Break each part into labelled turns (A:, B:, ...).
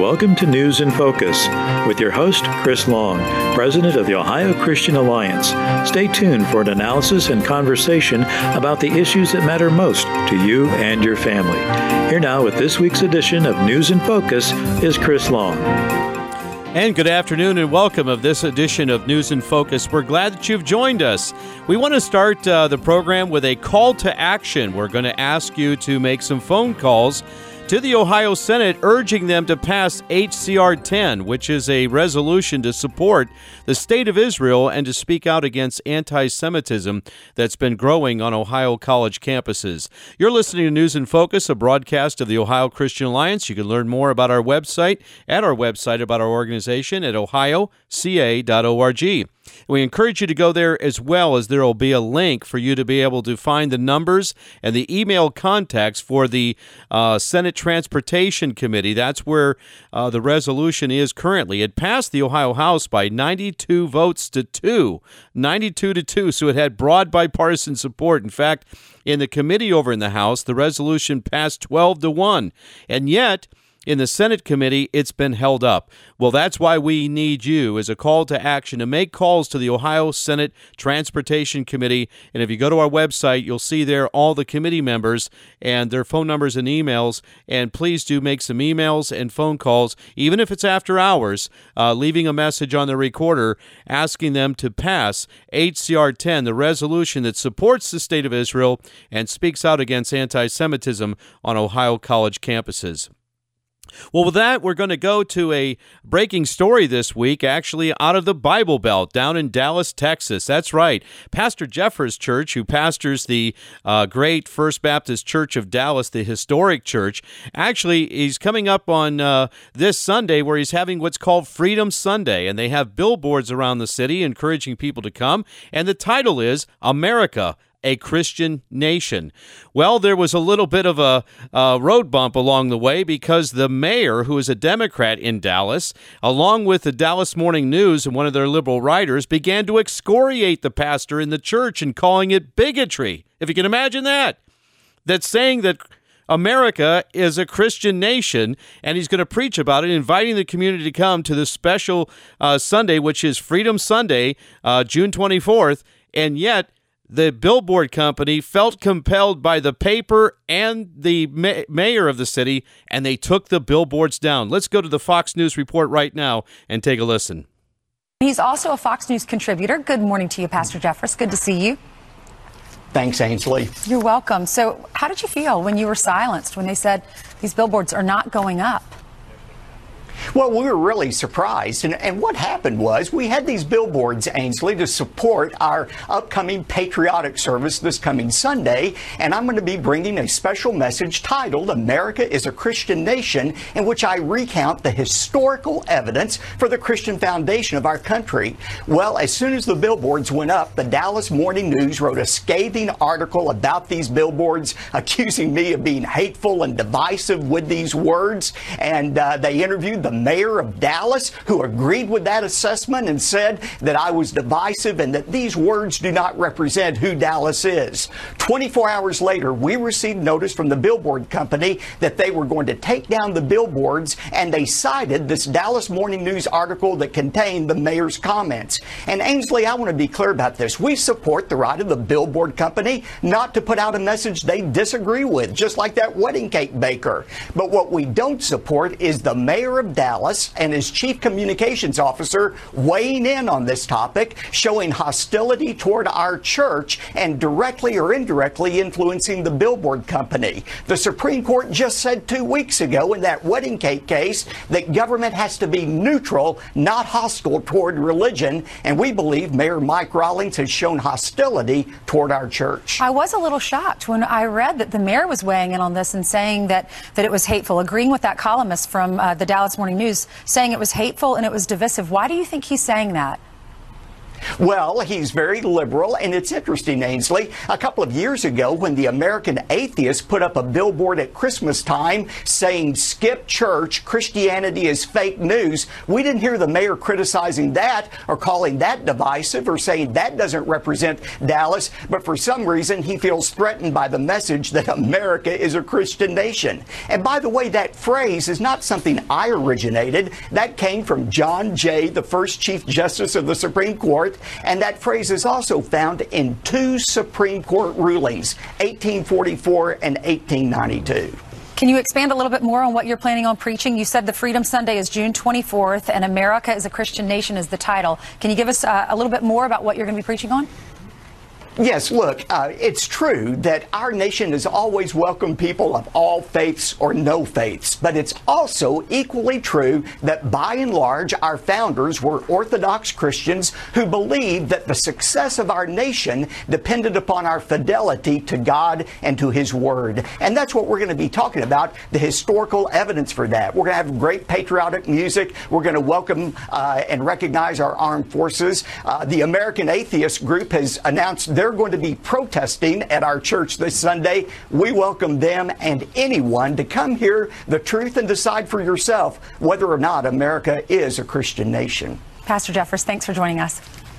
A: welcome to News in Focus with your host, Chris Long, President of the Ohio Christian Alliance. Stay tuned for an analysis and conversation about the issues that matter most to you and your family. Here now with this week's edition of News in Focus is Chris Long.
B: And good afternoon and welcome of this edition of News in Focus. We're glad that you've joined us. We want to start the program with a call to action. We're going to ask you to make some phone calls to the Ohio Senate, urging them to pass H.C.R. 10, which is a resolution to support the state of Israel and to speak out against anti-Semitism that's been growing on Ohio college campuses. You're listening to News in Focus, a broadcast of the Ohio Christian Alliance. You can learn more about our website, about our organization at ohioca.org. We encourage you to go there as well, as there will be a link for you to be able to find the numbers and the email contacts for the Senate Transportation Committee. That's where the resolution is currently. It passed the Ohio House by 92 votes to 2, 92 to 2, so it had broad bipartisan support. In fact, in the committee over in the House, the resolution passed 12 to 1, and yet in the Senate committee, it's been held up. Well, that's why we need you as a call to action to make calls to the Ohio Senate Transportation Committee. And if you go to our website, you'll see there all the committee members and their phone numbers and emails. And please do make some emails and phone calls, even if it's after hours, leaving a message on the recorder asking them to pass H.C.R. 10, the resolution that supports the state of Israel and speaks out against anti-Semitism on Ohio college campuses. Well, with that, we're going to go to a breaking story this week, actually out of the Bible Belt down in Dallas, Texas. That's right. Pastor Jeffers Church, who pastors the great First Baptist Church of Dallas, the historic church, actually he's coming up on this Sunday where he's having what's called Freedom Sunday, and they have billboards around the city encouraging people to come, and the title is America, a Christian Nation. Well, there was a little bit of a road bump along the way because the mayor, who is a Democrat in Dallas, along with the Dallas Morning News and one of their liberal writers, began to excoriate the pastor in the church and calling it bigotry. If you can imagine that. That's saying that America is a Christian nation, and he's going to preach about it, inviting the community to come to this special Sunday, which is Freedom Sunday, June 24th, and yet the billboard company felt compelled by the paper and the mayor of the city, and they took the billboards down. Let's go to the Fox News report right now and take a listen.
C: He's also a Fox News contributor. Good morning to you, Pastor Jeffers. Good to see you.
D: Thanks, Ainsley.
C: You're welcome. So how did you feel when you were silenced, when they said these billboards are not going up?
D: Well, we were really surprised. And what happened was we had these billboards, Ainsley, to support our upcoming patriotic service this coming Sunday. And I'm going to be bringing a special message titled America is a Christian Nation, in which I recount the historical evidence for the Christian foundation of our country. Well, as soon as the billboards went up, the Dallas Morning News wrote a scathing article about these billboards, accusing me of being hateful and divisive with these words. And they interviewed the mayor of Dallas, who agreed with that assessment and said that I was divisive and that these words do not represent who Dallas is. 24 hours later, we received notice from the billboard company that they were going to take down the billboards, and they cited this Dallas Morning News article that contained the mayor's comments. And Ainsley, I want to be clear about this. We support the right of the billboard company not to put out a message they disagree with, just like that wedding cake baker. But what we don't support is the mayor of Dallas and his chief communications officer weighing in on this topic, showing hostility toward our church and directly or indirectly influencing the billboard company. The Supreme Court just said 2 weeks ago in that wedding cake case that government has to be neutral, not hostile toward religion, and we believe Mayor Mike Rawlings has shown hostility toward our church.
C: I was a little shocked when I read that the mayor was weighing in on this and saying that it was hateful, agreeing with that columnist from the Dallas Morning News, saying it was hateful and it was divisive. Why do you think he's saying that?
D: Well, he's very liberal, and it's interesting, Ainsley. A couple of years ago, when the American Atheist put up a billboard at Christmas time saying, "Skip church, Christianity is fake news," we didn't hear the mayor criticizing that or calling that divisive or saying that doesn't represent Dallas. But for some reason, he feels threatened by the message that America is a Christian nation. And by the way, that phrase is not something I originated. That came from John Jay, the first Chief Justice of the Supreme Court. And that phrase is also found in two Supreme Court rulings, 1844 and 1892.
C: Can you expand a little bit more on what you're planning on preaching? You said the Freedom Sunday is June 24th, and America is a Christian Nation is the title. Can you give us a little bit more about what you're going to be preaching on?
D: Yes, look, it's true that our nation has always welcomed people of all faiths or no faiths, but it's also equally true that by and large our founders were Orthodox Christians who believed that the success of our nation depended upon our fidelity to God and to His Word. And that's what we're going to be talking about, the historical evidence for that. We're going to have great patriotic music. We're going to welcome and recognize our armed forces. The American Atheist Group has announced they're going to be protesting at our church this Sunday. We welcome them and anyone to come hear the truth and decide for yourself whether or not America is a Christian nation.
C: Pastor Jeffers, thanks for joining us.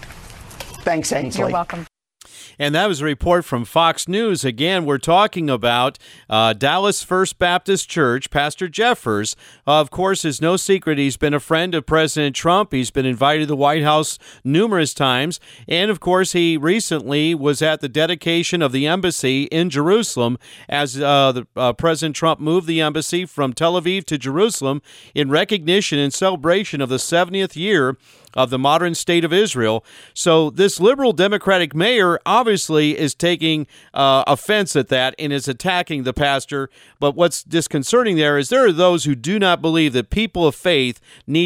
D: Thanks, Ainsley.
C: You're welcome.
B: And that was a report from Fox News. Again, we're talking about Dallas First Baptist Church. Pastor Jeffers, of course, is no secret. He's been a friend of President Trump. He's been invited to the White House numerous times. And, of course, he recently was at the dedication of the embassy in Jerusalem as President Trump moved the embassy from Tel Aviv to Jerusalem in recognition and celebration of the 70th year of the modern state of Israel. So this liberal Democratic mayor obviously is taking offense at that and is attacking the pastor. But what's disconcerting there is there are those who do not believe that people of faith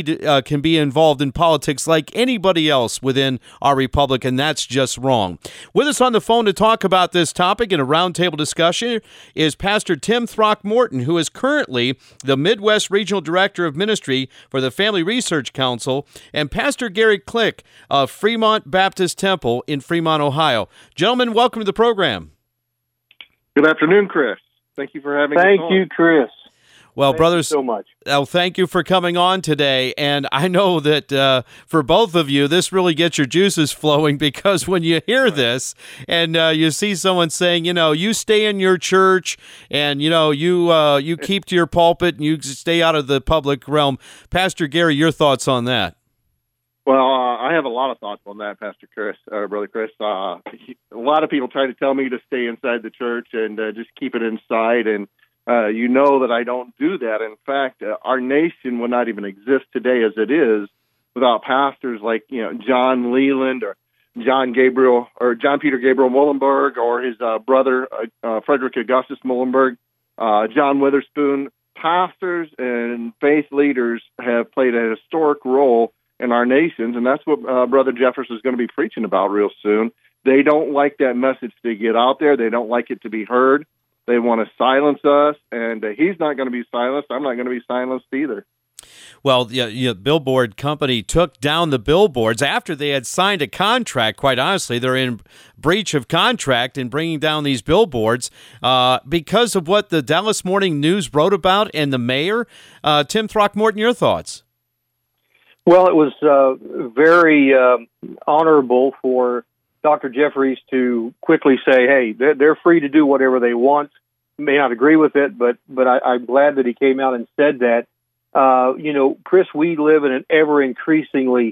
B: can be involved in politics like anybody else within our republic, and that's just wrong. With us on the phone to talk about this topic in a roundtable discussion is Pastor Tim Throckmorton, who is currently the Midwest Regional Director of Ministry for the Family Research Council, and Pastor Gary Click of Fremont Baptist Temple in Fremont, Ohio. Gentlemen, welcome to the program.
E: Good afternoon, Chris. Thank you for having us on.
F: Thank you, Chris.
B: Well, brothers,
F: so much.
B: Thank you for coming on today. And I know that for both of you, this really gets your juices flowing, because when you hear this and you see someone saying, you stay in your church and, you keep to your pulpit and you stay out of the public realm. Pastor Gary, your thoughts on that?
E: Well, I have a lot of thoughts on that, Pastor Chris, Brother Chris. A lot of people try to tell me to stay inside the church and just keep it inside, and you know that I don't do that. In fact, our nation would not even exist today as it is without pastors like John Leland or John Peter Gabriel Muhlenberg, or his brother Frederick Augustus Muhlenberg, John Witherspoon. Pastors and faith leaders have played a historic role in our nations, and that's what Brother Jeffers is going to be preaching about real soon. They don't like that message to get out there. They don't like it to be heard. They want to silence us, and he's not going to be silenced. I'm not going to be silenced either.
B: Well, the billboard company took down the billboards after they had signed a contract. Quite honestly, they're in breach of contract in bringing down these billboards because of what the Dallas Morning News wrote about and the mayor. Tim Throckmorton, your thoughts?
F: Well, it was very honorable for Dr. Jeffries to quickly say, hey, they're free to do whatever they want. May not agree with it, but I'm glad that he came out and said that. Chris, we live in an ever-increasingly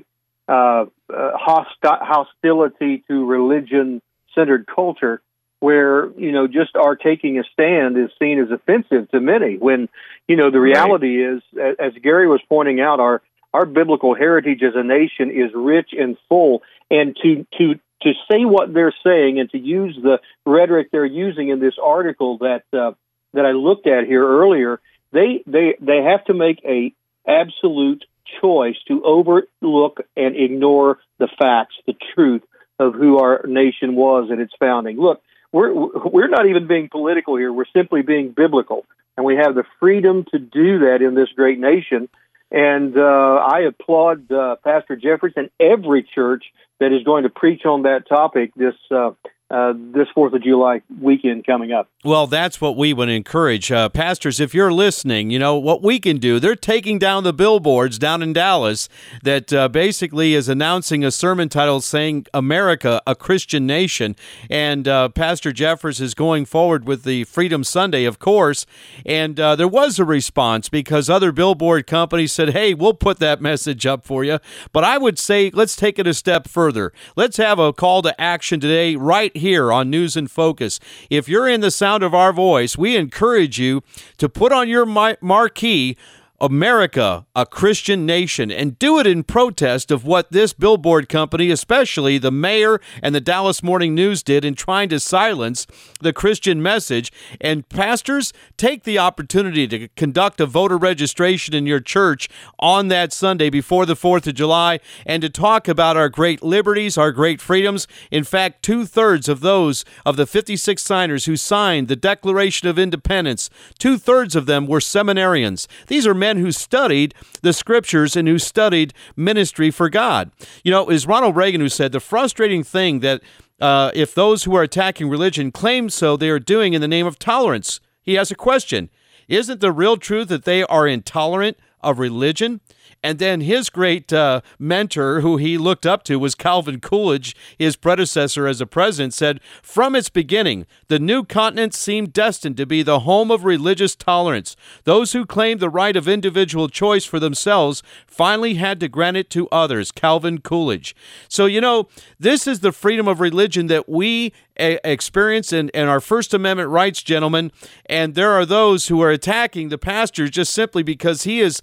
F: hostility to religion-centered culture where, just our taking a stand is seen as offensive to many, when, the reality is, as Gary was pointing out, our biblical heritage as a nation is rich and full, and to say what they're saying and to use the rhetoric they're using in this article that I looked at here earlier, they have to make a absolute choice to overlook and ignore the facts, the truth of who our nation was at its founding. Look, we're not even being political here. We're simply being biblical, and we have the freedom to do that in this great nation. And I applaud Pastor Jeffries and every church that is going to preach on that topic this 4th of July weekend coming up.
B: Well, that's what we would encourage. Pastors, if you're listening, you know, what we can do, they're taking down the billboards down in Dallas that basically is announcing a sermon title saying, America, a Christian Nation. And Pastor Jeffers is going forward with the Freedom Sunday, of course. And there was a response because other billboard companies said, hey, we'll put that message up for you. But I would say, let's take it a step further. Let's have a call to action today, right here on News in Focus. If you're in the sound of our voice, we encourage you to put on your marquee, America, a Christian Nation, and do it in protest of what this billboard company, especially the mayor and the Dallas Morning News, did in trying to silence the Christian message. And pastors, take the opportunity to conduct a voter registration in your church on that Sunday before the 4th of July and to talk about our great liberties, our great freedoms. In fact, 2/3 of those of the 56 signers who signed the Declaration of Independence, 2/3 of them were seminarians. These are men who studied the scriptures and who studied ministry for God. You know, it was Ronald Reagan who said the frustrating thing that if those who are attacking religion claim so, they are doing in the name of tolerance. He has a question. Isn't the real truth that they are intolerant of religion? And then his great mentor, who he looked up to, was Calvin Coolidge, his predecessor as a president, said, from its beginning, the new continent seemed destined to be the home of religious tolerance. Those who claimed the right of individual choice for themselves finally had to grant it to others. Calvin Coolidge. So, you know, this is the freedom of religion that we experience in our First Amendment rights, gentlemen, and there are those who are attacking the pastor just simply because he is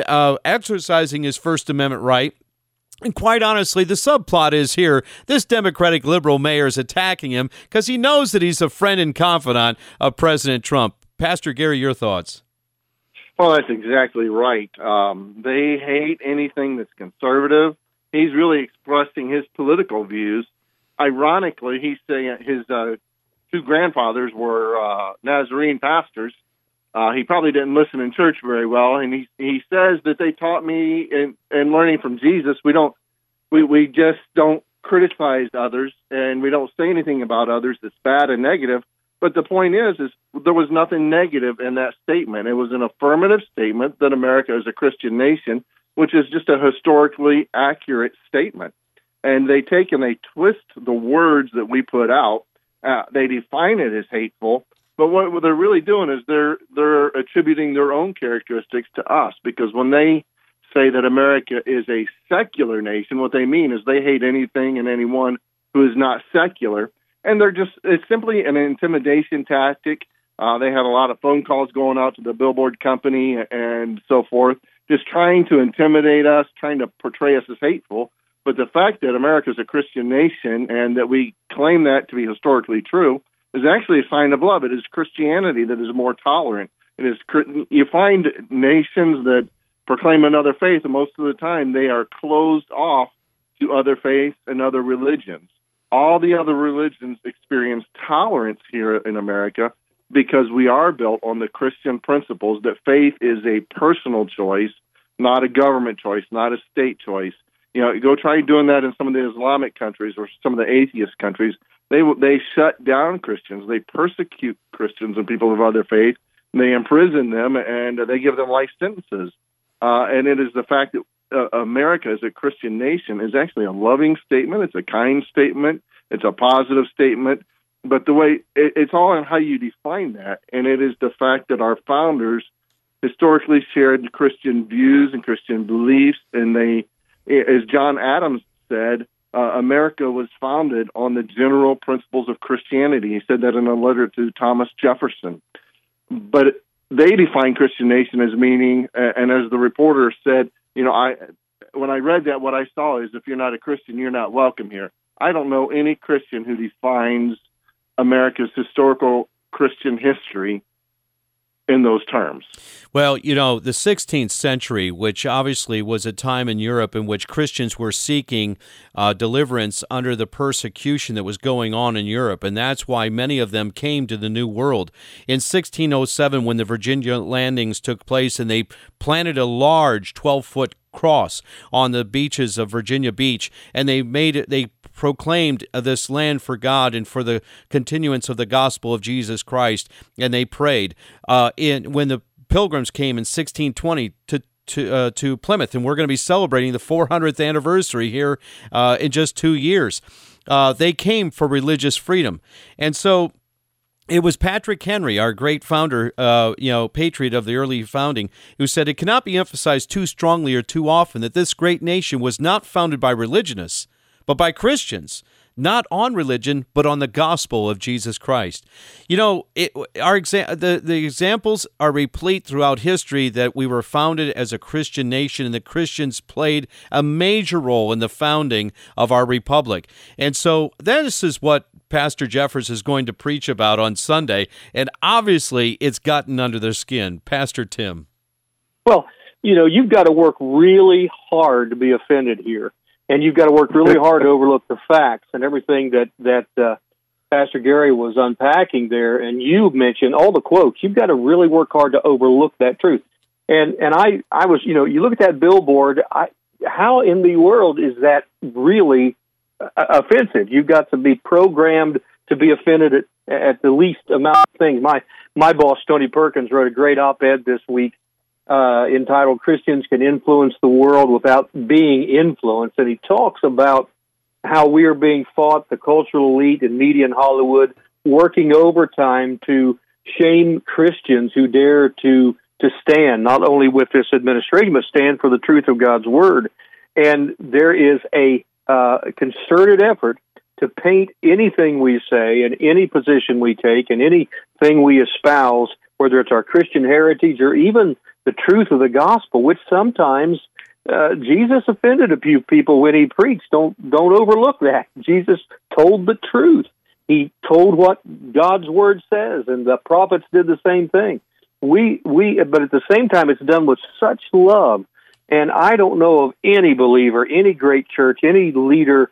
B: exercising his First Amendment right. And quite honestly, the subplot is here, this Democratic liberal mayor is attacking him because he knows that he's a friend and confidant of President Trump. Pastor Gary, your thoughts?
E: Well, that's exactly right. They hate anything that's conservative. He's really expressing his political views. Ironically, he's saying his two grandfathers were Nazarene pastors. He probably didn't listen in church very well, and he says that they taught me in learning from Jesus. We just don't criticize others, and we don't say anything about others that's bad and negative. But the point is there was nothing negative in that statement. It was an affirmative statement that America is a Christian nation, which is just a historically accurate statement. And they take and they twist the words that we put out. They define it as hateful. But what they're really doing is they're attributing their own characteristics to us, because when they say that America is a secular nation, what they mean is they hate anything and anyone who is not secular. And it's simply an intimidation tactic. They had a lot of phone calls going out to the billboard company and so forth, just trying to intimidate us, trying to portray us as hateful. But the fact that America is a Christian nation and that we claim that to be historically true is actually a sign of love. It is Christianity that is more tolerant. You find nations that proclaim another faith, and most of the time they are closed off to other faiths and other religions. All the other religions experience tolerance here in America because we are built on the Christian principles that faith is a personal choice, not a government choice, not a state choice. You know, go try doing that in some of the Islamic countries or some of the atheist countries. They shut down Christians. They persecute Christians and people of other faith. And they imprison them, and they give them life sentences. And it is the fact that America as a Christian nation is actually a loving statement. It's a kind statement. It's a positive statement. But the way it's all in how you define that. And it is the fact that our founders historically shared Christian views and Christian beliefs. And they, as John Adams said, America was founded on the general principles of Christianity. He said that in a letter to Thomas Jefferson. But they define Christian nation as meaning, and as the reporter said, you know, when I read that, what I saw is if you're not a Christian, you're not welcome here. I don't know any Christian who defines America's historical Christian history in those terms.
B: Well, the 16th century, which obviously was a time in Europe in which Christians were seeking deliverance under the persecution that was going on in Europe, and that's why many of them came to the New World. In 1607, when the Virginia landings took place and they planted a large 12-foot cross on the beaches of Virginia Beach, and they proclaimed this land for God and for the continuance of the gospel of Jesus Christ, and they prayed. When the Pilgrims came in 1620 to Plymouth, and we're going to be celebrating the 400th anniversary here in just 2 years. They came for religious freedom, and so it was Patrick Henry, our great founder, patriot of the early founding, who said, "It cannot be emphasized too strongly or too often that this great nation was not founded by religionists, but by Christians, not on religion, but on the gospel of Jesus Christ." The examples are replete throughout history that we were founded as a Christian nation, and the Christians played a major role in the founding of our republic. And so this is what Pastor Jeffers is going to preach about on Sunday, and obviously it's gotten under their skin. Pastor Tim.
F: Well, you've got to work really hard to be offended here. And you've got to work really hard to overlook the facts and everything that Pastor Gary was unpacking there. And you mentioned all the quotes. You've got to really work hard to overlook that truth. And I was, you look at that billboard. How in the world is that really offensive? You've got to be programmed to be offended at the least amount of things. My boss, Tony Perkins, wrote a great op-ed this week entitled "Christians Can Influence the World Without Being Influenced," and he talks about how we are being fought, the cultural elite and media in Hollywood, working overtime to shame Christians who dare to stand, not only with this administration, but stand for the truth of God's Word. And there is a concerted effort to paint anything we say and any position we take and anything we espouse, whether it's our Christian heritage or even the truth of the gospel, which sometimes Jesus offended a few people when he preached. Don't overlook that. Jesus told the truth. He told what God's word says, and the prophets did the same thing. But at the same time, it's done with such love. And I don't know of any believer, any great church, any leader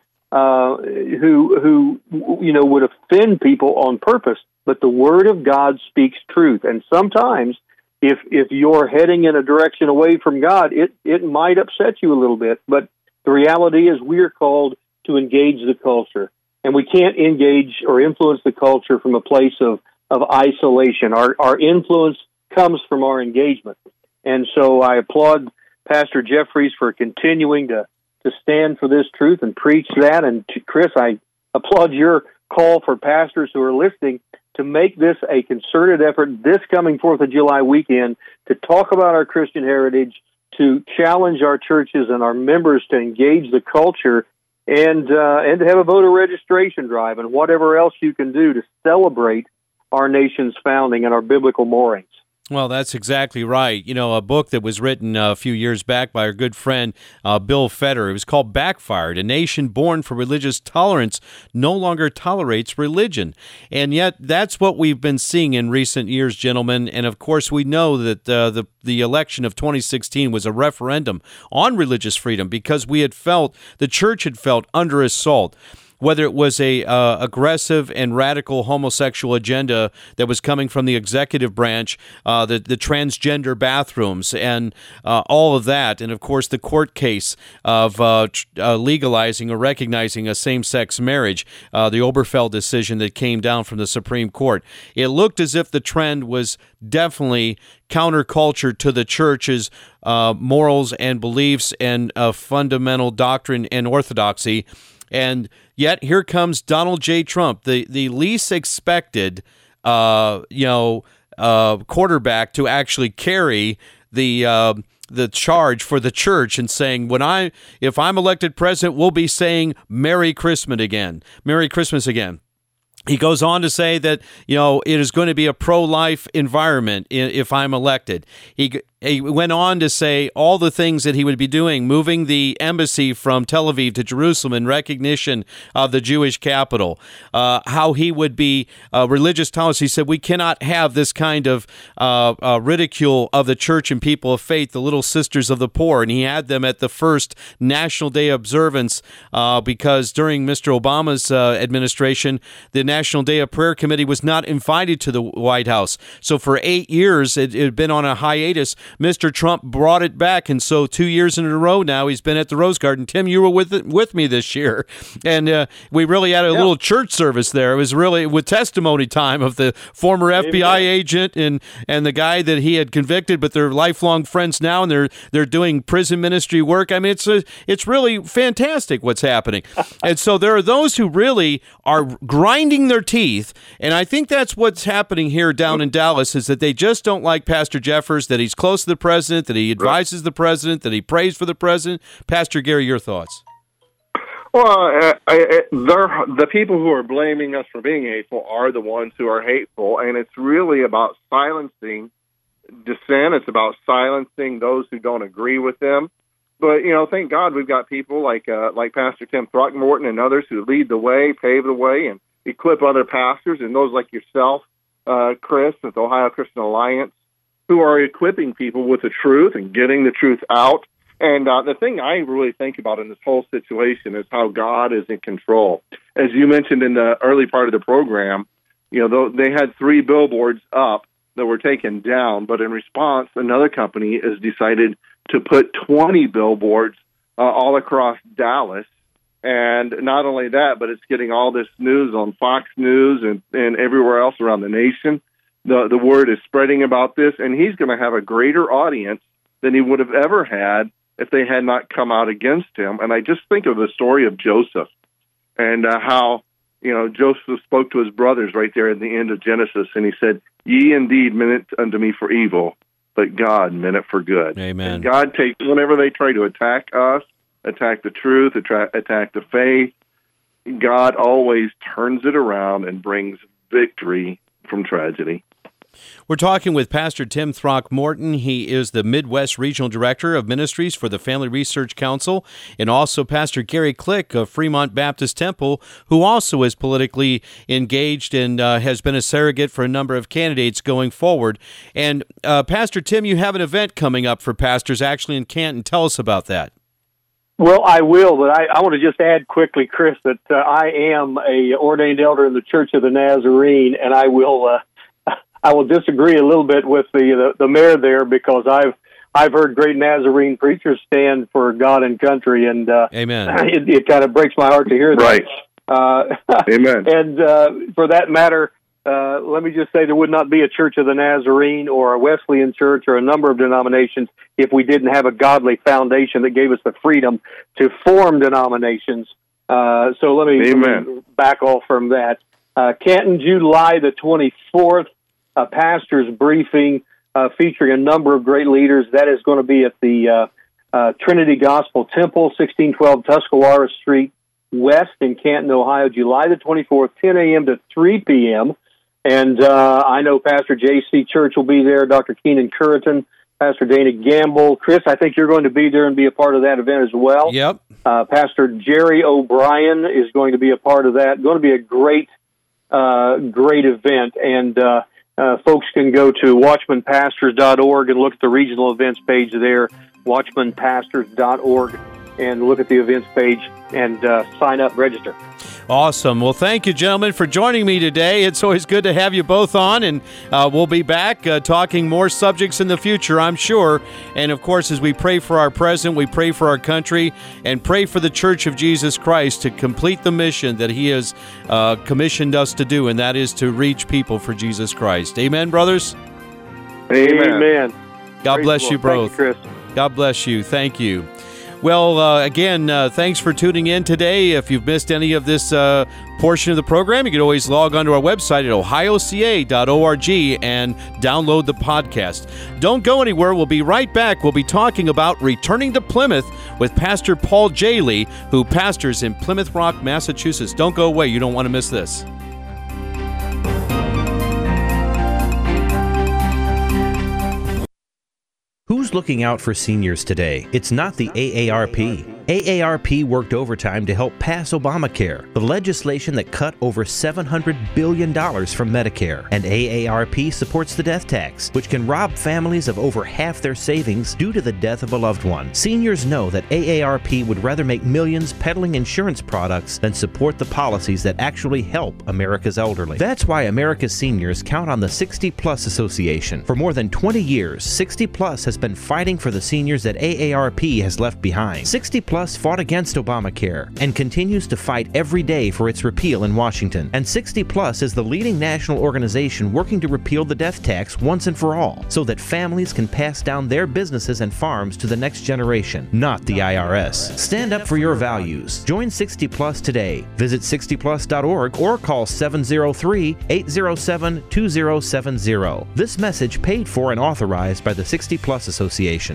F: who would offend people on purpose. But the word of God speaks truth, and sometimes, if you're heading in a direction away from God, it might upset you a little bit. But the reality is we are called to engage the culture. And we can't engage or influence the culture from a place of isolation. Our influence comes from our engagement. And so I applaud Pastor Jeffries for continuing to stand for this truth and preach that. And Chris, I applaud your call for pastors who are listening to make this a concerted effort this coming 4th of July weekend to talk about our Christian heritage, to challenge our churches and our members to engage the culture, and to have a voter registration drive and whatever else you can do to celebrate our nation's founding and our biblical moorings.
B: Well, that's exactly right. A book that was written a few years back by our good friend Bill Fetter. It was called Backfired, A Nation Born for Religious Tolerance No Longer Tolerates Religion. And yet that's what we've been seeing in recent years, gentlemen. And of course, we know that the election of 2016 was a referendum on religious freedom because the church had felt under assault. Whether it was a aggressive and radical homosexual agenda that was coming from the executive branch, the transgender bathrooms, and all of that, and of course the court case of legalizing or recognizing a same-sex marriage, the Obergefell decision that came down from the Supreme Court. It looked as if the trend was definitely counterculture to the church's morals and beliefs and fundamental doctrine and orthodoxy. And yet here comes Donald J. Trump, the least expected, quarterback to actually carry the charge for the church and saying, if I'm elected president, we'll be saying Merry Christmas again. He goes on to say that, it is going to be a pro-life environment if I'm elected. He went on to say all the things that he would be doing, moving the embassy from Tel Aviv to Jerusalem in recognition of the Jewish capital, how he would be religious tolerance. He said, we cannot have this kind of ridicule of the church and people of faith, the little sisters of the poor. And he had them at the first National Day observance because during Mr. Obama's administration, the National Day of Prayer Committee was not invited to the White House. So for 8 years, it had been on a hiatus. Mr. Trump brought it back, and so 2 years in a row now he's been at the Rose Garden. Tim, you were with me this year, and we really had a little church service there. It was really with testimony time of the former FBI agent and the guy that he had convicted, but they're lifelong friends now, and they're doing prison ministry work. I mean, it's really fantastic what's happening. And so there are those who really are grinding their teeth, and I think that's what's happening here down in Dallas, is that they just don't like Pastor Jeffers, that he's close to the president, that he advises the president, that he prays for the president. Pastor Gary, your thoughts?
E: Well, the people who are blaming us for being hateful are the ones who are hateful, and it's really about silencing dissent. It's about silencing those who don't agree with them. But, thank God we've got people like Pastor Tim Throckmorton and others who lead the way, pave the way, and equip other pastors, and those like yourself, Chris, with the Ohio Christian Alliance, who are equipping people with the truth and getting the truth out. And the thing I really think about in this whole situation is how God is in control. As you mentioned in the early part of the program, they had 3 billboards up that were taken down, but in response, another company has decided to put 20 billboards all across Dallas. And not only that, but it's getting all this news on Fox News and everywhere else around the nation. The word is spreading about this, and he's going to have a greater audience than he would have ever had if they had not come out against him. And I just think of the story of Joseph and how, Joseph spoke to his brothers right there at the end of Genesis, and he said, "Ye indeed meant it unto me for evil, but God meant it for good."
B: Amen.
E: And God takes, whenever they try to attack us, attack the truth, attack the faith, God always turns it around and brings victory from tragedy.
B: We're talking with Pastor Tim Throckmorton. He is the Midwest Regional Director of Ministries for the Family Research Council, and also Pastor Gary Click of Fremont Baptist Temple, who also is politically engaged and has been a surrogate for a number of candidates going forward. And Pastor Tim, you have an event coming up for pastors actually in Canton. Tell us about that.
F: Well, I will, but I want to just add quickly, Chris, that I am a ordained elder in the Church of the Nazarene, and I will disagree a little bit with the mayor there, because I've heard great Nazarene preachers stand for God and country, and
B: Amen.
F: It kind of breaks my heart to hear that.
E: Right. Amen.
F: And for that matter, let me just say there would not be a Church of the Nazarene or a Wesleyan church or a number of denominations if we didn't have a godly foundation that gave us the freedom to form denominations. So let me back off from that. Canton, July the 24th, a pastor's briefing featuring a number of great leaders. That is going to be at the Trinity Gospel Temple, 1612 Tuscalora Street West in Canton, Ohio, July the 24th, 10 a.m. to 3 p.m. And I know Pastor J.C. Church will be there, Dr. Keenan Curriton, Pastor Dana Gamble. Chris, I think you're going to be there and be a part of that event as well.
B: Yep.
F: Pastor Jerry O'Brien is going to be a part of that. Going to be a great event. And folks can go to watchmanpastors.org and look at the regional events page there, watchmanpastors.org, and look at the events page and sign up, register.
B: Awesome. Well, thank you, gentlemen, for joining me today. It's always good to have you both on, and we'll be back talking more subjects in the future, I'm sure. And, of course, as we pray for our president, we pray for our country, and pray for the Church of Jesus Christ to complete the mission that he has commissioned us to do, and that is to reach people for Jesus Christ. Amen, brothers?
F: Amen.
B: God bless you both.
F: Thank you, Chris.
B: God bless you. Thank you. Well, again, thanks for tuning in today. If you've missed any of this portion of the program, you can always log onto our website at ohioca.org and download the podcast. Don't go anywhere. We'll be right back. We'll be talking about returning to Plymouth with Pastor Paul Jaley, who pastors in Plymouth Rock, Massachusetts. Don't go away. You don't want to miss this.
G: Who's looking out for seniors today? It's not the AARP. AARP worked overtime to help pass Obamacare, the legislation that cut over $700 billion from Medicare. And AARP supports the death tax, which can rob families of over half their savings due to the death of a loved one. Seniors know that AARP would rather make millions peddling insurance products than support the policies that actually help America's elderly. That's why America's seniors count on the 60 Plus Association. For more than 20 years, 60 Plus has been fighting for the seniors that AARP has left behind. 60 Plus fought against Obamacare and continues to fight every day for its repeal in Washington. And 60 Plus is the leading national organization working to repeal the death tax once and for all, so that families can pass down their businesses and farms to the next generation, not the IRS. Stand up for your values. Join 60 Plus today. Visit 60plus.org or call 703-807-2070. This message paid for and authorized by the 60 Plus Association.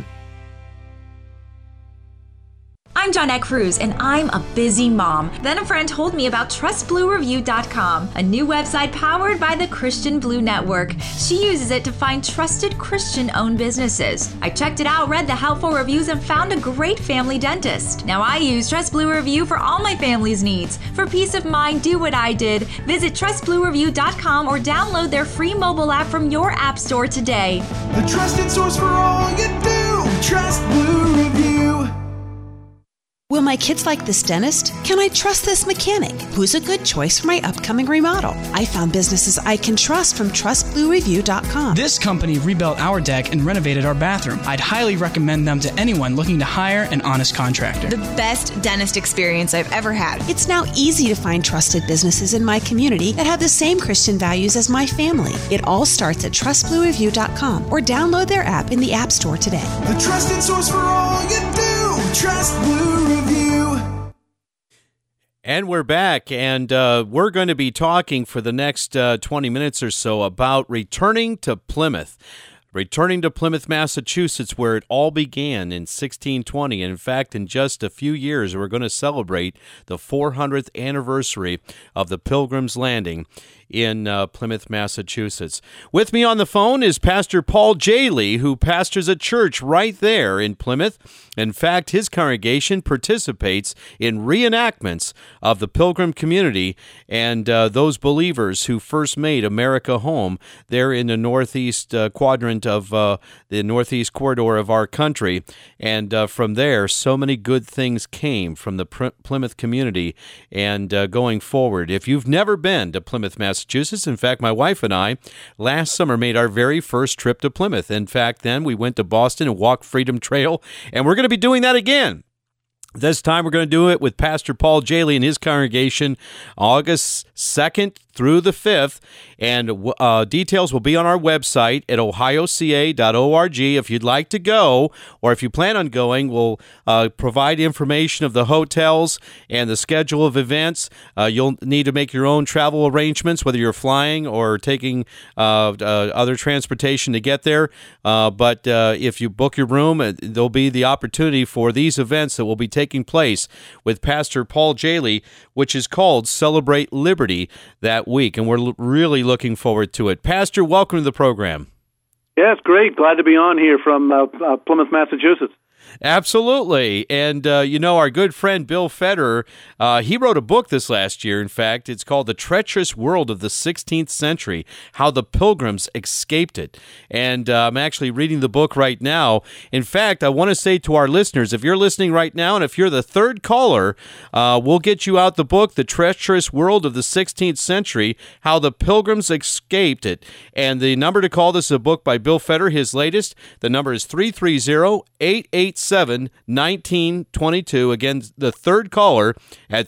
H: I'm Johnette Cruz, and I'm a busy mom. Then a friend told me about TrustBlueReview.com, a new website powered by the Christian Blue Network. She uses it to find trusted Christian-owned businesses. I checked it out, read the helpful reviews, and found a great family dentist. Now I use Trust Blue Review for all my family's needs. For peace of mind, do what I did. Visit TrustBlueReview.com or download their free mobile app from your app store today.
I: The trusted source for all you do. Trust Blue Review.
J: Will my kids like this dentist? Can I trust this mechanic? Who's a good choice for my upcoming remodel? I found businesses I can trust from TrustBlueReview.com.
K: This company rebuilt our deck and renovated our bathroom. I'd highly recommend them to anyone looking to hire an honest contractor.
L: The best dentist experience I've ever had.
J: It's now easy to find trusted businesses in my community that have the same Christian values as my family. It all starts at TrustBlueReview.com or download their app in the App Store today.
I: The trusted source for all you do. Trust Blue Review.
B: And we're back, and we're going to be talking for the next 20 minutes or so about returning to Plymouth. Returning to Plymouth, Massachusetts, where it all began in 1620. And in fact, in just a few years, we're going to celebrate the 400th anniversary of the Pilgrim's Landing in Plymouth, Massachusetts. With me on the phone is Pastor Paul Jaley, who pastors a church right there in Plymouth. In fact, his congregation participates in reenactments of the Pilgrim community and those believers who first made America home there in the northeast quadrant of the northeast corridor of our country. And from there, so many good things came from the Plymouth community and going forward. If you've never been to Plymouth, Massachusetts, in fact, my wife and I last summer made our very first trip to Plymouth. In fact, then we went to Boston and walked Freedom Trail, and we're going to be doing that again. This time we're going to do it with Pastor Paul Jaley and his congregation August 2nd through the 5th, and details will be on our website at ohioca.org. If you'd like to go, or if you plan on going, we'll provide information of the hotels and the schedule of events. You'll need to make your own travel arrangements, whether you're flying or taking other transportation to get there. But if you book your room, there'll be the opportunity for these events that will be taking place with Pastor Paul Jaley, which is called Celebrate Liberty that week, and we're really looking forward to it. Pastor, welcome to the program.
F: Yes, great. Glad to be on here from Plymouth, Massachusetts.
B: Absolutely. And, our good friend Bill Federer, he wrote a book this last year. In fact, it's called The Treacherous World of the 16th Century, How the Pilgrims Escaped It. And I'm actually reading the book right now. In fact, I want to say to our listeners, if you're listening right now, and if you're the third caller, we'll get you out the book, The Treacherous World of the 16th Century, How the Pilgrims Escaped It. And the number to call, this is a book by Bill Federer, his latest. The number is 330-887-1922. Again, the third caller at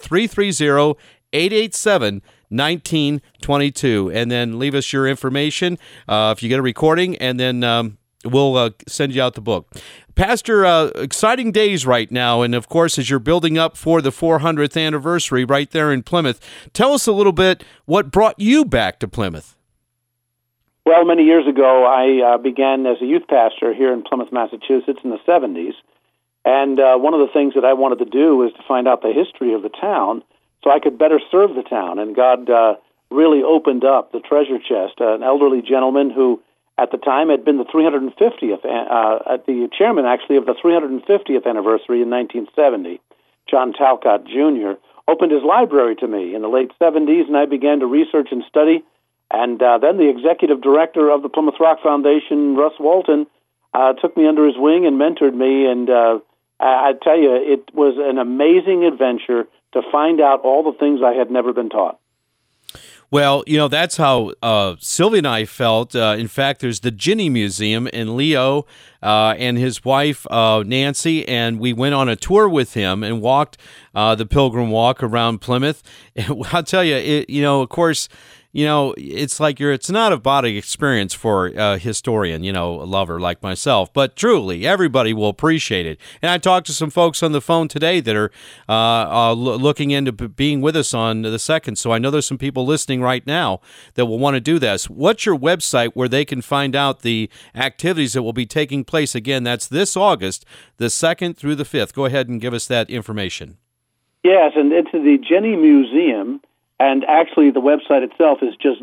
B: 330-887-1922. And then leave us your information if you get a recording, and then we'll send you out the book. Pastor, exciting days right now, and of course, as you're building up for the 400th anniversary right there in Plymouth, tell us a little bit what brought you back to Plymouth.
F: Well, many years ago, I began as a youth pastor here in Plymouth, Massachusetts in the 70s. And one of the things that I wanted to do was to find out the history of the town so I could better serve the town. And God really opened up the treasure chest. An elderly gentleman who
M: at the time had been the 350th, the chairman actually of the 350th anniversary in 1970, John Talcott Jr., opened his library to me in the late 70s, and I began to research and study. And then the executive director of the Plymouth Rock Foundation, Russ Walton, took me under his wing and mentored me. And I tell you, it was an amazing adventure to find out all the things I had never been taught.
B: Well, that's how Sylvia and I felt. In fact, there's the Ginny Museum in Leo and his wife, Nancy, and we went on a tour with him and walked the Pilgrim Walk around Plymouth. And I'll tell you, of course, it's like it's not a body experience for a historian, a lover like myself, but truly everybody will appreciate it. And I talked to some folks on the phone today that are looking into being with us on the 2nd. So I know there's some people listening right now that will want to do this. What's your website where they can find out the activities that will be taking place? Again, that's this August, the 2nd through the 5th. Go ahead and give us that information.
M: Yes, and it's the Ginny Museum. And actually, the website itself is just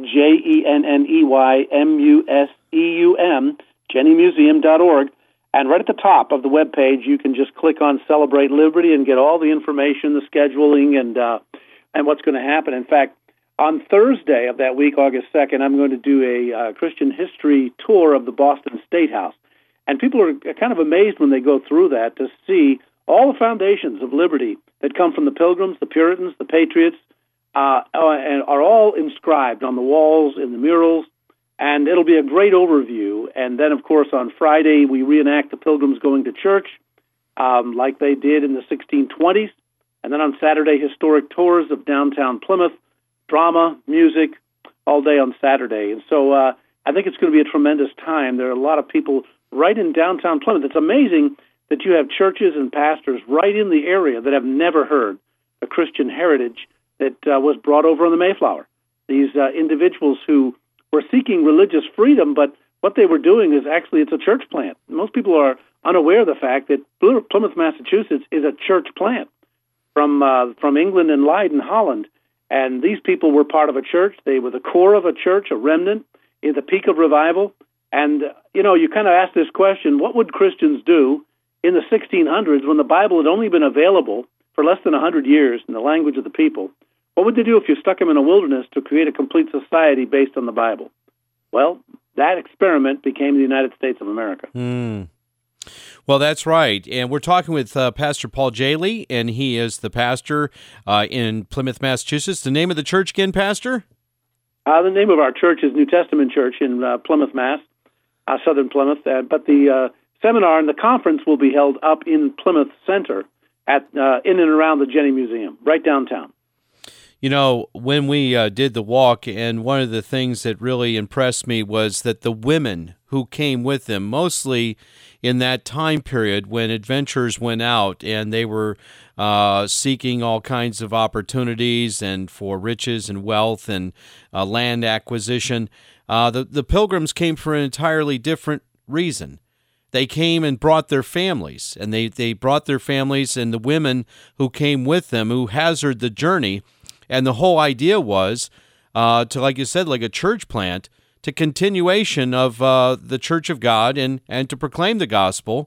M: JENNEYMUSEUM, JennyMuseum.org. And right at the top of the webpage, you can just click on Celebrate Liberty and get all the information, the scheduling, and what's going to happen. In fact, on Thursday of that week, August 2nd, I'm going to do a Christian history tour of the Boston State House. And people are kind of amazed when they go through that to see all the foundations of liberty that come from the Pilgrims, the Puritans, the Patriots, and are all inscribed on the walls, in the murals, and it'll be a great overview. And then, of course, on Friday, we reenact the Pilgrims going to church, like they did in the 1620s. And then on Saturday, historic tours of downtown Plymouth, drama, music, all day on Saturday. And so I think it's going to be a tremendous time. There are a lot of people right in downtown Plymouth. It's amazing that you have churches and pastors right in the area that have never heard a Christian heritage that was brought over on the Mayflower. These individuals who were seeking religious freedom, but what they were doing is actually it's a church plant. Most people are unaware of the fact that Plymouth, Massachusetts is a church plant from England and Leiden, Holland. And these people were part of a church. They were the core of a church, a remnant, in the peak of revival. And, you kind of ask this question, what would Christians do in the 1600s when the Bible had only been available for less than 100 years in the language of the people? What would they do if you stuck them in a wilderness to create a complete society based on the Bible? Well, that experiment became the United States of America.
B: Well, that's right. And we're talking with Pastor Paul Jaley, and he is the pastor in Plymouth, Massachusetts. The name of the church again, Pastor?
M: The name of our church is New Testament Church in Plymouth, Mass., southern Plymouth. But the seminar and the conference will be held up in Plymouth Center in and around the Ginny Museum, right downtown.
B: When we did the walk, and one of the things that really impressed me was that the women who came with them, mostly in that time period when adventurers went out and they were seeking all kinds of opportunities and for riches and wealth and land acquisition, the Pilgrims came for an entirely different reason. They came and brought their families, and they brought their families and the women who came with them who hazarded the journey. And the whole idea was to, like you said, like a church plant, to continuation of the Church of God and to proclaim the gospel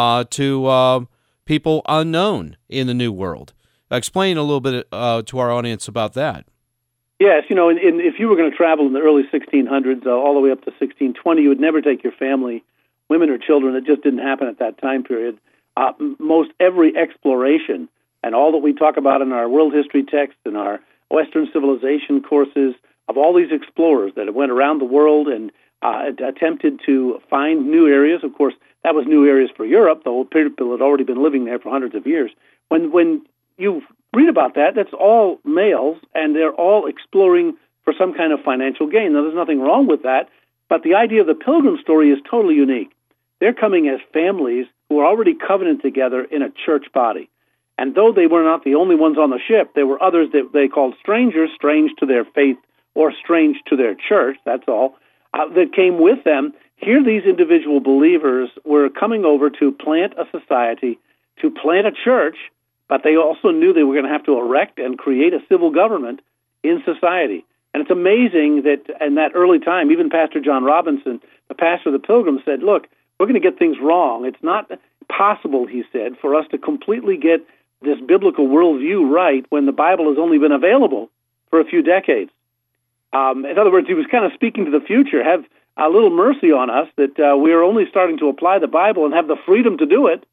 B: to people unknown in the New World. Explain a little bit to our audience about that.
M: Yes, if you were going to travel in the early 1600s all the way up to 1620, you would never take your family, women or children. It just didn't happen at that time period. Most every exploration and all that we talk about in our world history text and our Western civilization courses of all these explorers that went around the world and attempted to find new areas. Of course, that was new areas for Europe. The whole people had already been living there for hundreds of years. When you read about that, that's all males, and they're all exploring for some kind of financial gain. Now, there's nothing wrong with that, but the idea of the Pilgrim story is totally unique. They're coming as families who are already covenanted together in a church body. And though they were not the only ones on the ship, there were others that they called strangers, strange to their faith or strange to their church, that's all, that came with them. Here these individual believers were coming over to plant a society, to plant a church, but they also knew they were going to have to erect and create a civil government in society. And it's amazing that in that early time, even Pastor John Robinson, the pastor of the Pilgrims, said, look, we're going to get things wrong. It's not possible, he said, for us to completely get this biblical worldview right when the Bible has only been available for a few decades. In other words, he was kind of speaking to the future. Have a little mercy on us that we are only starting to apply the Bible and have the freedom to do it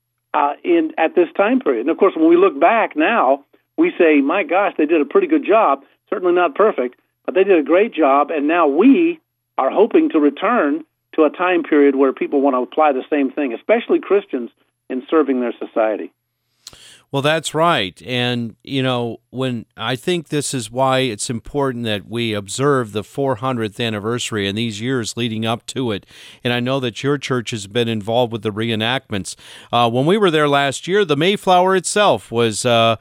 M: at this time period. And, of course, when we look back now, we say, my gosh, they did a pretty good job. Certainly not perfect, but they did a great job, and now we are hoping to return to a time period where people want to apply the same thing, especially Christians, in serving their society.
B: Well, that's right. And, when I think this is why it's important that we observe the 400th anniversary and these years leading up to it. And I know that your church has been involved with the reenactments. When we were there last year, the Mayflower itself was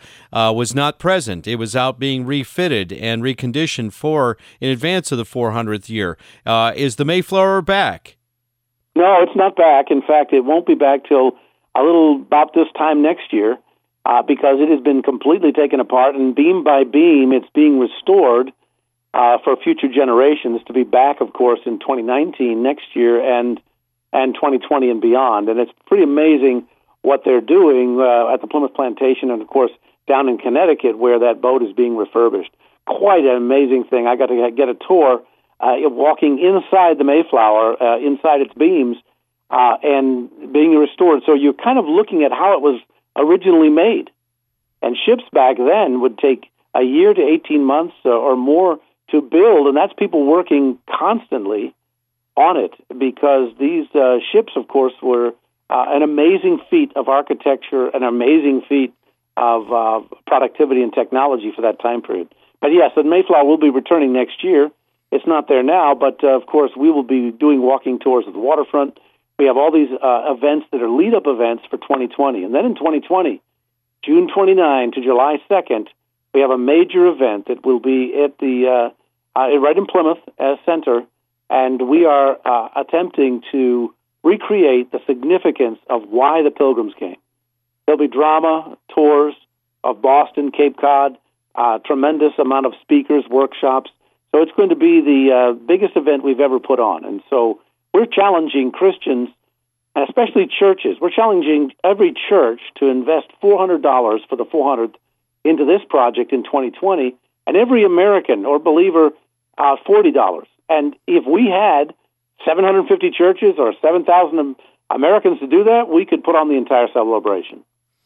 B: not present. It was out being refitted and reconditioned in advance of the 400th year. Is the Mayflower back?
M: No, it's not back. In fact, it won't be back till about this time next year. Because it has been completely taken apart, and beam by beam, it's being restored for future generations to be back, of course, in 2019, next year, and 2020 and beyond. And it's pretty amazing what they're doing at the Plymouth Plantation and, of course, down in Connecticut where that boat is being refurbished. Quite an amazing thing. I got to get a tour walking inside the Mayflower, inside its beams, and being restored. So you're kind of looking at how it was originally made. And ships back then would take a year to 18 months or more to build, and that's people working constantly on it because these ships, of course, were an amazing feat of architecture, an amazing feat of productivity and technology for that time period. But yes, the Mayflower will be returning next year. It's not there now, but of course we will be doing walking tours of the waterfront. We have all these events that are lead-up events for 2020. And then in 2020, June 29 to July 2nd, we have a major event that will be at the right in Plymouth Center, and we are attempting to recreate the significance of why the Pilgrims came. There'll be drama, tours of Boston, Cape Cod, tremendous amount of speakers, workshops. So it's going to be the biggest event we've ever put on. And so we're challenging Christians, and especially churches. We're challenging every church to invest $400 for the 400th into this project in 2020, and every American or believer $40. And if we had 750 churches or 7,000 Americans to do that, we could put on the entire celebration.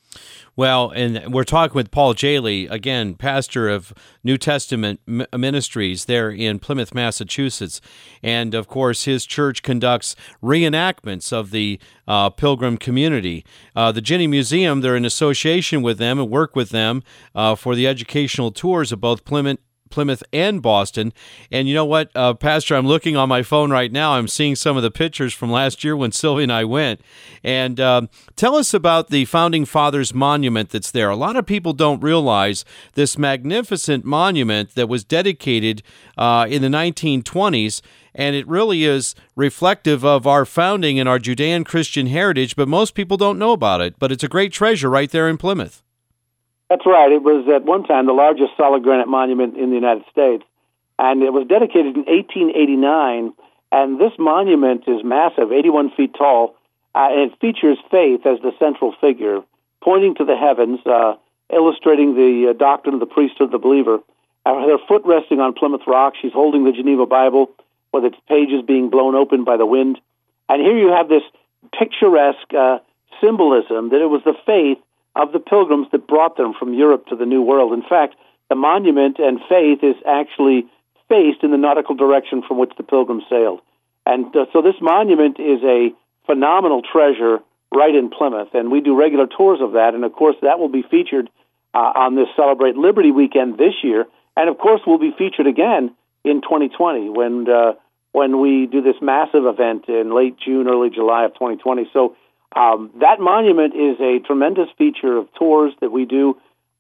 B: Well, and we're talking with Paul Jaley, again, pastor of New Testament Ministries there in Plymouth, Massachusetts. And, of course, his church conducts reenactments of the Pilgrim community. The Jenny Museum, they're in association with them and work with them for the educational tours of both Plymouth and Boston. And you know what, Pastor, I'm looking on my phone right now. I'm seeing some of the pictures from last year when Sylvia and I went. And tell us about the Founding Fathers Monument that's there. A lot of people don't realize this magnificent monument that was dedicated in the 1920s, and it really is reflective of our founding and our Judean Christian heritage, but most people don't know about it. But it's a great treasure right there in Plymouth.
M: That's right. It was at one time the largest solid granite monument in the United States, and it was dedicated in 1889. And this monument is massive, 81 feet tall, and it features faith as the central figure, pointing to the heavens, illustrating the doctrine of the priesthood of the believer. Her foot resting on Plymouth Rock, she's holding the Geneva Bible with its pages being blown open by the wind. And here you have this picturesque symbolism that it was the faith of the Pilgrims that brought them from Europe to the New World. In fact, the monument and faith is actually faced in the nautical direction from which the Pilgrims sailed. And so this monument is a phenomenal treasure right in Plymouth, and we do regular tours of that. And, of course, that will be featured on this Celebrate Liberty weekend this year. And, of course, will be featured again in 2020 when we do this massive event in late June, early July of 2020. So that monument is a tremendous feature of tours that we do.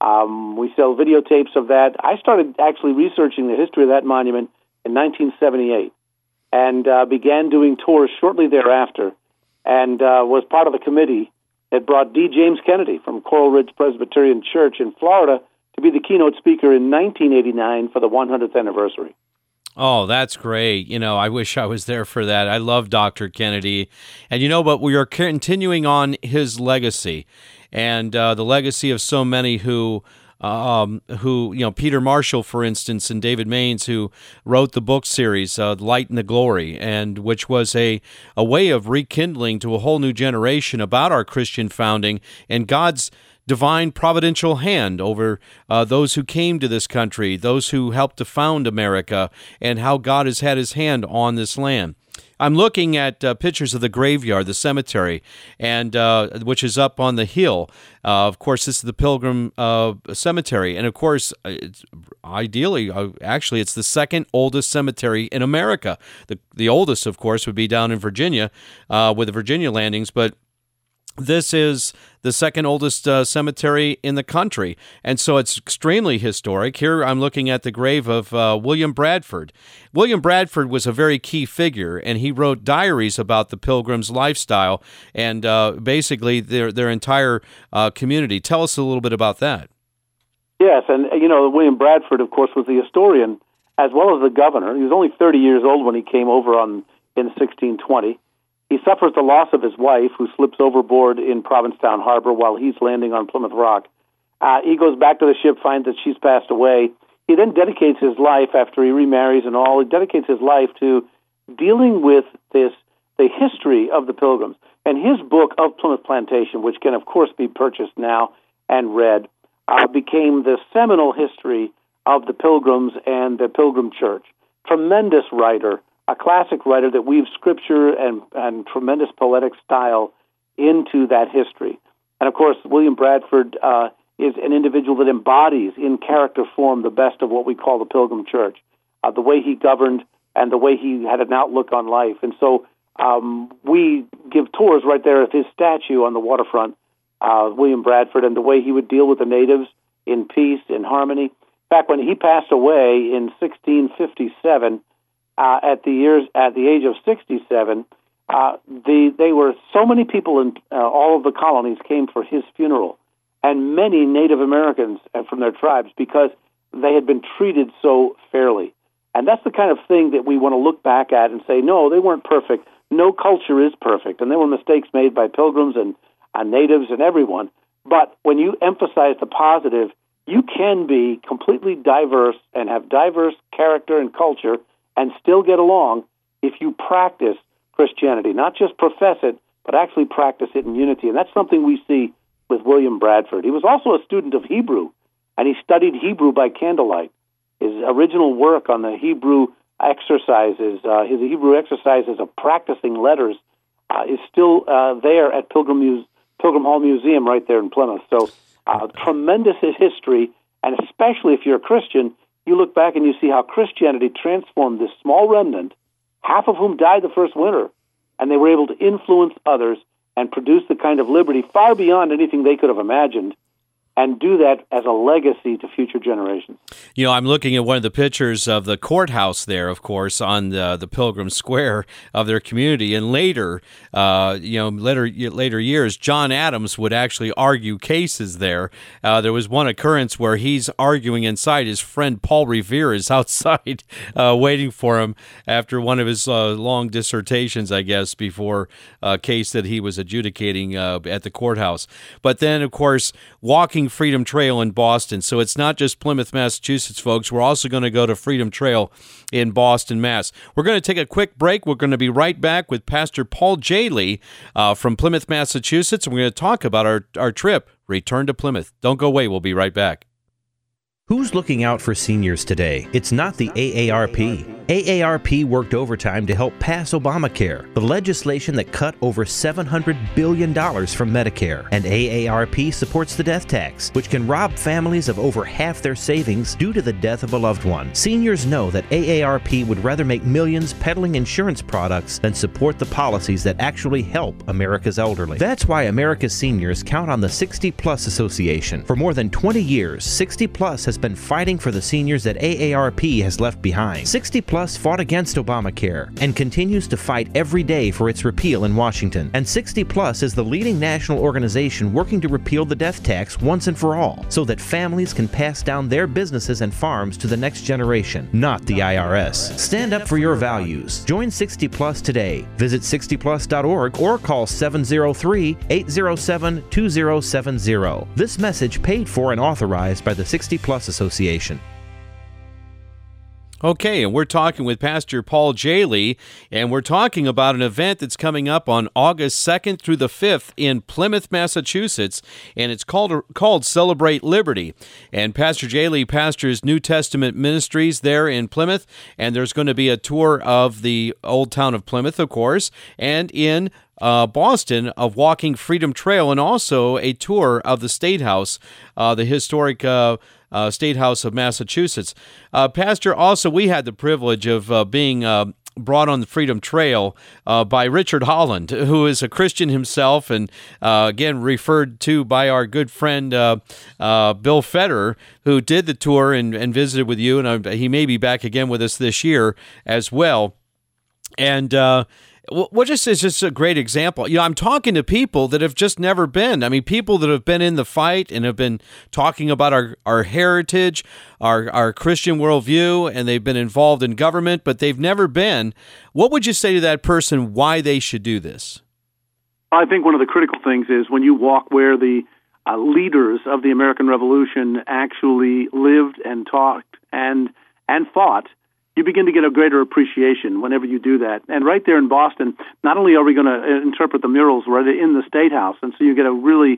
M: We sell videotapes of that. I started actually researching the history of that monument in 1978 and began doing tours shortly thereafter and was part of the committee that brought D. James Kennedy from Coral Ridge Presbyterian Church in Florida to be the keynote speaker in 1989 for the 100th anniversary.
B: Oh, that's great. You know, I wish I was there for that. I love Dr. Kennedy. And but we are continuing on his legacy and the legacy of so many who, Peter Marshall, for instance, and David Maines, who wrote the book series, Light and the Glory, and which was a way of rekindling to a whole new generation about our Christian founding and God's divine providential hand over those who came to this country, those who helped to found America, and how God has had his hand on this land. I'm looking at pictures of the graveyard, the cemetery, and which is up on the hill. Of course, this is the Pilgrim Cemetery, and of course, it's the second oldest cemetery in America. The oldest, of course, would be down in Virginia with the Virginia landings, but this is the second oldest cemetery in the country, and so it's extremely historic. Here I'm looking at the grave of William Bradford. William Bradford was a very key figure, and he wrote diaries about the Pilgrims' lifestyle and basically their entire community. Tell us a little bit about that.
M: Yes, and William Bradford, of course, was the historian as well as the governor. He was only 30 years old when he came over in 1620. He suffers the loss of his wife, who slips overboard in Provincetown Harbor while he's landing on Plymouth Rock. He goes back to the ship, finds that she's passed away. He then dedicates his life, after he remarries and all, he dedicates his life to dealing with the history of the Pilgrims. And his book of Plymouth Plantation, which can, of course, be purchased now and read, became the seminal history of the Pilgrims and the Pilgrim Church. Tremendous writer. A classic writer that weaves scripture and tremendous poetic style into that history. And, of course, William Bradford is an individual that embodies in character form the best of what we call the Pilgrim Church, the way he governed and the way he had an outlook on life. And so we give tours right there of his statue on the waterfront, William Bradford, and the way he would deal with the natives in peace, in harmony. Back when he passed away in 1657, at the age of 67, they were so many people in all of the colonies came for his funeral, and many Native Americans from their tribes, because they had been treated so fairly. And that's the kind of thing that we want to look back at and say, no, they weren't perfect. No culture is perfect, and there were mistakes made by Pilgrims and natives and everyone. But when you emphasize the positive, you can be completely diverse and have diverse character and culture and still get along if you practice Christianity, not just profess it, but actually practice it in unity. And that's something we see with William Bradford. He was also a student of Hebrew, and he studied Hebrew by candlelight. His original work on the Hebrew exercises, his Hebrew exercises of practicing letters, is still there at Pilgrim Hall Museum right there in Plymouth. So tremendous history, and especially if you're a Christian, you look back and you see how Christianity transformed this small remnant, half of whom died the first winter, and they were able to influence others and produce the kind of liberty far beyond anything they could have imagined, and do that as a legacy to future generations.
B: I'm looking at one of the pictures of the courthouse there, of course, on the Pilgrim Square of their community. And later years, John Adams would actually argue cases there. There was one occurrence where he's arguing inside. His friend Paul Revere is outside waiting for him after one of his long dissertations, I guess, before a case that he was adjudicating at the courthouse. But then, of course, walking Freedom Trail in Boston. So it's not just Plymouth, Massachusetts, folks. We're also going to go to Freedom Trail in Boston, Mass. We're going to take a quick break. We're going to be right back with Pastor Paul J. Lee from Plymouth, Massachusetts. And we're going to talk about our trip, Return to Plymouth. Don't go away. We'll be right back.
G: Who's looking out for seniors today? It's not the AARP. AARP worked overtime to help pass Obamacare, the legislation that cut over $700 billion from Medicare. And AARP supports the death tax, which can rob families of over half their savings due to the death of a loved one. Seniors know that AARP would rather make millions peddling insurance products than support the policies that actually help America's elderly. That's why America's seniors count on the 60 Plus Association. For more than 20 years, 60 Plus has been fighting for the seniors that AARP has left behind. 60 Plus fought against Obamacare and continues to fight every day for its repeal in Washington. And 60 Plus is the leading national organization working to repeal the death tax once and for all, so that families can pass down their businesses and farms to the next generation, not the IRS. Stand up for your values. Join 60 Plus today. Visit 60plus.org or call 703-807-2070. This message paid for and authorized by the 60 Plus Association.
B: Okay, and we're talking with Pastor Paul Jaley, and we're talking about an event that's coming up on August 2nd through the 5th in Plymouth, Massachusetts, and it's called Celebrate Liberty. And Pastor Jaley pastors New Testament Ministries there in Plymouth, and there's going to be a tour of the old town of Plymouth, of course, and in Boston of walking Freedom Trail, and also a tour of the State House, the historic State House of Massachusetts. Pastor, also we had the privilege of being brought on the Freedom Trail by Richard Holland, who is a Christian himself, and again referred to by our good friend Bill Federer, who did the tour and visited with you, and he may be back again with us this year as well. And it's just a great example. You know, I'm talking to people that have just never been. I mean, people that have been in the fight and have been talking about our heritage, our Christian worldview, and they've been involved in government, but they've never been. What would you say to that person why they should do this?
M: I think one of the critical things is when you walk where the leaders of the American Revolution actually lived and talked and fought, you begin to get a greater appreciation whenever you do that. And right there in Boston, not only are we going to interpret the murals right in the State House, and so you get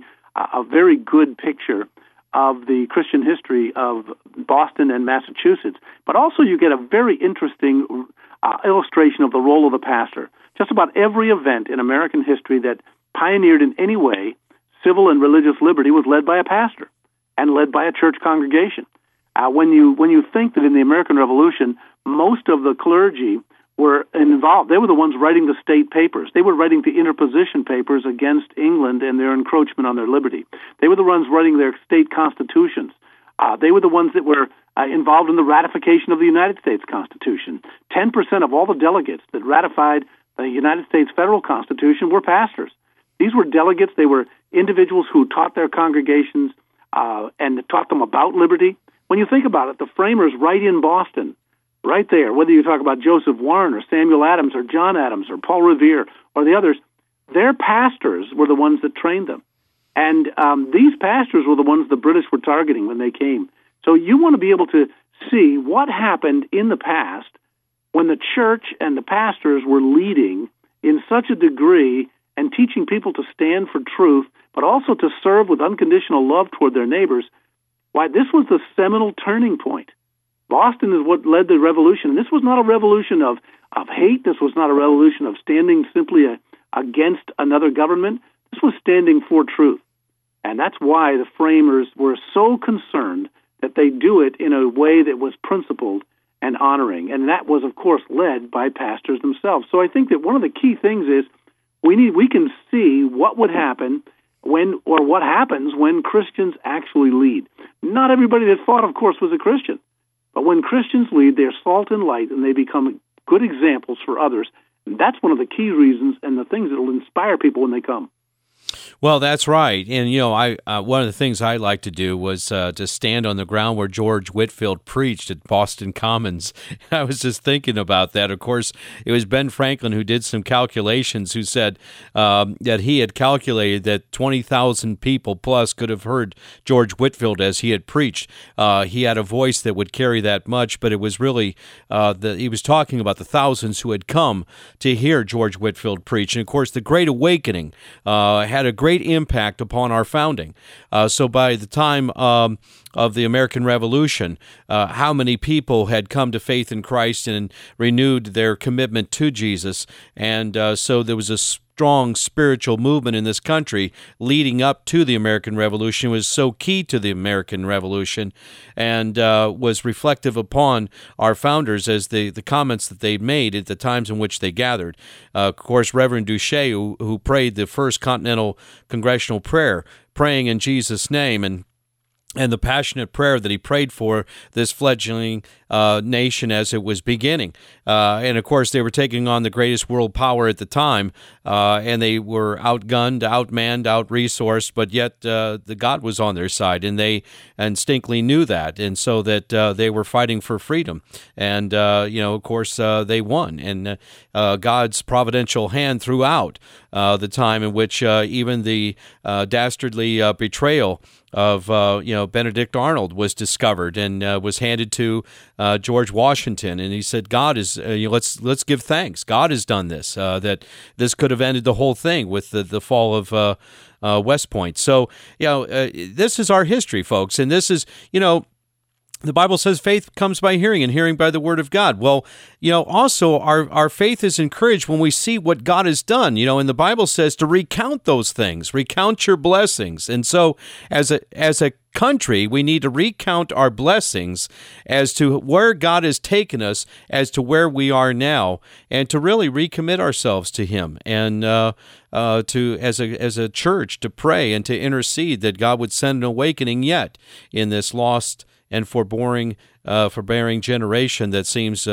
M: a very good picture of the Christian history of Boston and Massachusetts, but also you get a very interesting illustration of the role of the pastor. Just about every event in American history that pioneered in any way civil and religious liberty was led by a pastor and led by a church congregation. When you think that in the American Revolution, most of the clergy were involved. They were the ones writing the state papers. They were writing the interposition papers against England and their encroachment on their liberty. They were the ones writing their state constitutions. They were the ones that were involved in the ratification of the United States Constitution. 10% of all the delegates that ratified the United States federal Constitution were pastors. These were delegates. They were individuals who taught their congregations and taught them about liberty. When you think about it, the framers right in Boston, right there, whether you talk about Joseph Warren or Samuel Adams or John Adams or Paul Revere or the others, their pastors were the ones that trained them. And these pastors were the ones the British were targeting when they came. So you want to be able to see what happened in the past when the church and the pastors were leading in such a degree and teaching people to stand for truth, but also to serve with unconditional love toward their neighbors. Why, this was the seminal turning point. Boston is what led the revolution. This was not a revolution of hate. This was not a revolution of standing simply against another government. This was standing for truth. And that's why the framers were so concerned that they do it in a way that was principled and honoring. And that was, of course, led by pastors themselves. So I think that one of the key things is we can see what would happen what happens when Christians actually lead. Not everybody that fought, of course, was a Christian. But when Christians lead, they're salt and light, and they become good examples for others. And that's one of the key reasons and the things that will inspire people when they come.
B: Well, that's right. And, you know, one of the things I like to do was to stand on the ground where George Whitefield preached at Boston Commons. I was just thinking about that. Of course, it was Ben Franklin who did some calculations, who said that he had calculated that 20,000 people plus could have heard George Whitefield as he had preached. He had a voice that would carry that much, but it was really, he was talking about the thousands who had come to hear George Whitefield preach. And, of course, the Great Awakening had a great impact upon our founding. So by the time of the American Revolution, how many people had come to faith in Christ and renewed their commitment to Jesus. And so there was a strong spiritual movement in this country leading up to the American Revolution. It was so key to the American Revolution and was reflective upon our founders as the comments that they made at the times in which they gathered. Of course, Reverend Duché, who prayed the first Continental Congressional Prayer, praying in Jesus' name, and and the passionate prayer that he prayed for this fledgling nation as it was beginning. And, of course, they were taking on the greatest world power at the time, and they were outgunned, outmanned, out-resourced, but yet the God was on their side, and they instinctively knew that, and so that they were fighting for freedom. And, of course, they won. And God's providential hand throughout the time in which even the dastardly betrayal of Benedict Arnold was discovered and was handed to George Washington, and he said, "God is let's give thanks. God has done this. That this could have ended the whole thing with the fall of West Point." So this is our history, folks, and this is the Bible says faith comes by hearing, and hearing by the word of God. Well, also our faith is encouraged when we see what God has done. And the Bible says to recount those things, recount your blessings. And so as a country, we need to recount our blessings as to where God has taken us, as to where we are now, and to really recommit ourselves to Him, and to as a church to pray and to intercede that God would send an awakening yet in this lost and forbearing generation that seems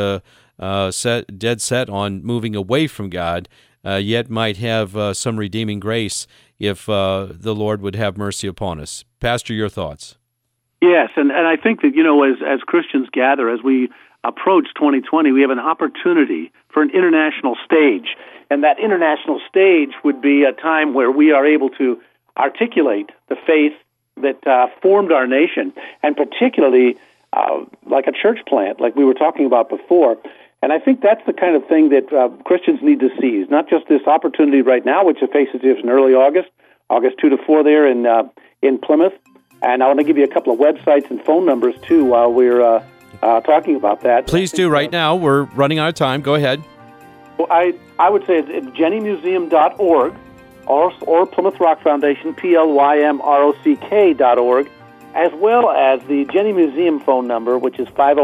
B: dead set on moving away from God, yet might have some redeeming grace if the Lord would have mercy upon us. Pastor, your thoughts?
M: Yes, and I think that, as Christians gather, as we approach 2020, we have an opportunity for an international stage, and that international stage would be a time where we are able to articulate the faith that formed our nation, and particularly like a church plant, like we were talking about before. And I think that's the kind of thing that Christians need to seize, not just this opportunity right now, which faces us in early August 2 to 4 there in Plymouth. And I want to give you a couple of websites and phone numbers, too, while we're talking about that.
B: Please do right now. We're running out of time. Go ahead.
M: Well, I would say it's jennymuseum.org. Or Plymouth Rock Foundation, PLYMROCK.org, as well as the Jenny Museum phone number, which is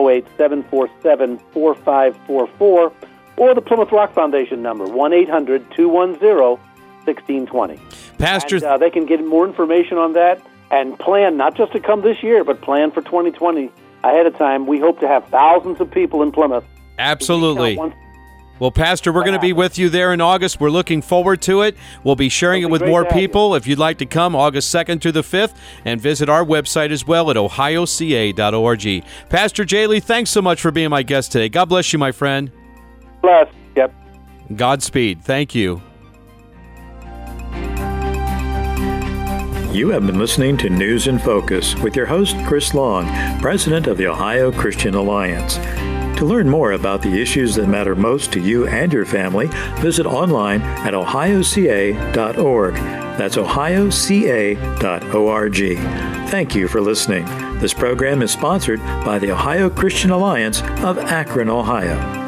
M: 508-747-4544, or the Plymouth Rock Foundation number, 1-800-210-1620.
B: Pastor,
M: and, they can get more information on that and plan not just to come this year, but plan for 2020 ahead of time. We hope to have thousands of people in Plymouth.
B: Absolutely. Well, Pastor, we're going to be with you there in August. We're looking forward to it. We'll be sharing it with more people. If you'd like to come August 2nd through the 5th, and visit our website as well at ohioca.org. Pastor J. Lee, thanks so much for being my guest today. God bless you, my friend.
M: Bless. Yep.
B: Godspeed. Thank you.
A: You have been listening to News in Focus with your host, Chris Long, president of the Ohio Christian Alliance. To learn more about the issues that matter most to you and your family, visit online at ohioca.org. That's ohioca.org. Thank you for listening. This program is sponsored by the Ohio Christian Alliance of Akron, Ohio.